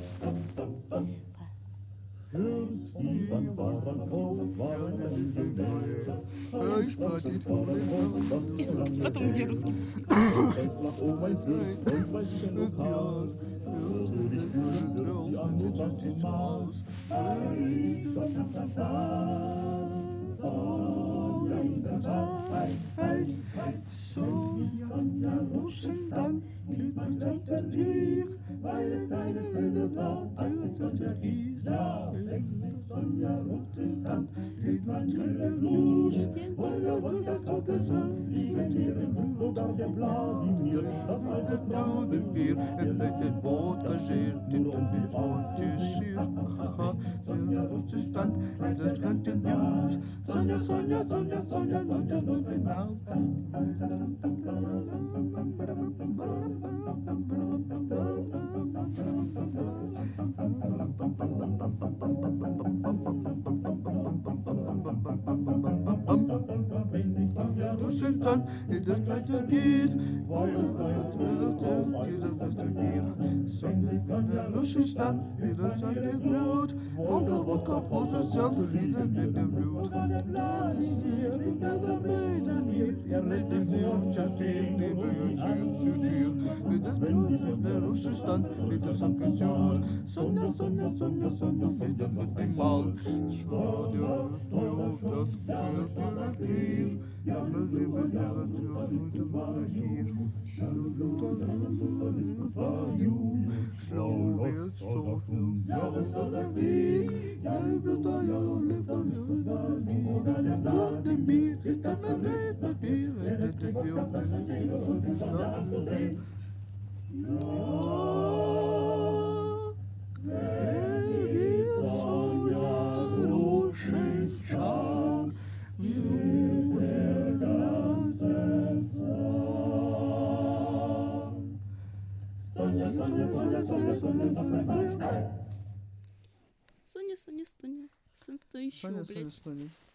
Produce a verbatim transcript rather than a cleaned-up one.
Потом где русский? Sonja Rosendahl, du betyder dyr, meine kleine Lille Isa. Sonja Rosendahl, du betyder lys, og jeg tror det så det så, jeg tror det blod, jeg blad, jeg har det blodet fyr, et lite båt kasjer, til den blir så til syr, haha, Sonja Rosendahl, det skal til jord, Sonja, Sonja, Sonja, Sonja, nå det nå det navn. Rosendahl, it is trying to get Rosendahl, it is trying to blood. Wonder what comes Rosendahl, it is trying to blood. Rosendahl, it is a good job. Sonja, Sonja, Sonja, Sonja, it is not the mal. Schwader, Schwader, Schwader, Schwader, ja, men vi vil gjøre til å slutte bare her. Slår vi et stort ja, så er vi. Jeg ble da jeg lever ja, det blir ikke med det på dyret. Det blir det Соня, Соня, Соня. Сын, что еще, Соня, Соня, блядь? Соня.